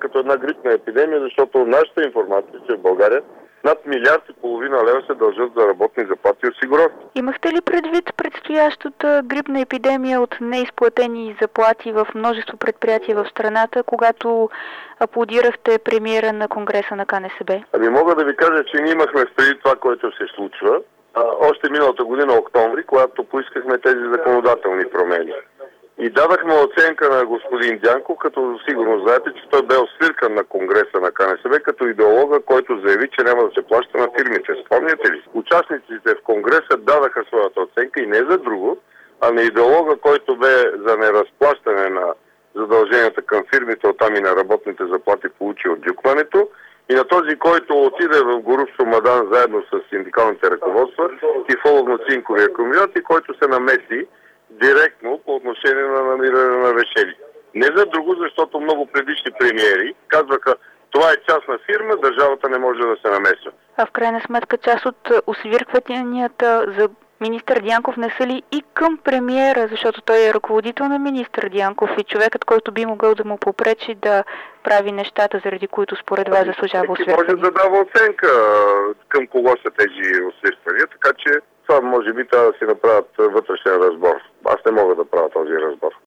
като една грипна епидемия, защото нашата информация, че в България над 1,5 милиарда лева се дължат за работни заплати и осигуровки. Имахте ли предвид предстоящата грипна епидемия от неизплатени заплати в множество предприятия в страната, когато аплодирахте премиера на Конгреса на КНСБ? Мога да ви кажа, че ние имахме преди това, което се случва, още миналата година, октомври, когато поискахме тези законодателни промени. И дадахме оценка на господин Дянков, като сигурно знаете, че той бе освиркан на Конгреса на КНСБ като идеолога, който заяви, че няма да се плаща на фирмите. Спомняте ли? Участниците в Конгреса дадаха своята оценка и не за друго, а на идеолога, който бе за неразплащане на задълженията към фирмите, оттам и на работните заплати получи от дюкването, и на този, който отиде в Горубсо Мадан заедно с синдикалните ръководства, Тифоловно-цинковия комбинат, и който се намеси директно по отношение на намиране на решение. Не за друго, защото много предишни премиери казваха, това е частна фирма, държавата не може да се намесва. А в крайна сметка част от освиркванията за министър Дянков не са ли и към премиера, защото той е ръководител на министър Дянков и човекът, който би могъл да му попречи да прави нещата, заради които според вас заслужава освирквания? Може да дава оценка към кого са тези освирквания, така че това може би трябва да си направят вътрешен разбор. Аз не мога да правя този разбор.